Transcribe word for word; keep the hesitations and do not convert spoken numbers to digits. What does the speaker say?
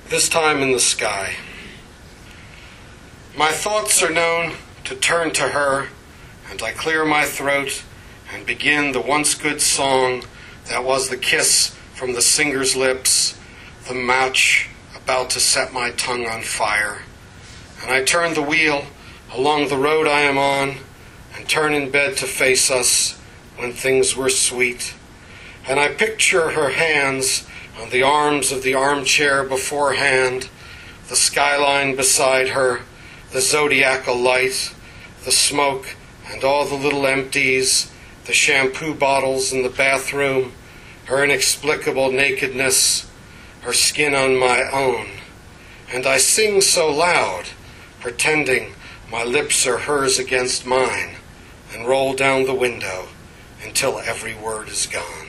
this time in the sky. My thoughts are known to turn to her, and I clear my throat and begin the once good song that was the kiss from the singer's lips, the match about to set my tongue on fire. And I turn the wheel along the road I am on, and turn in bed to face us when things were sweet. And I picture her hands on the arms of the armchair beforehand, the skyline beside her, the zodiacal light, the smoke and all the little empties, the shampoo bottles in the bathroom, her inexplicable nakedness, her skin on my own. And I sing so loud, pretending my lips are hers against mine, and roll down the window until every word is gone.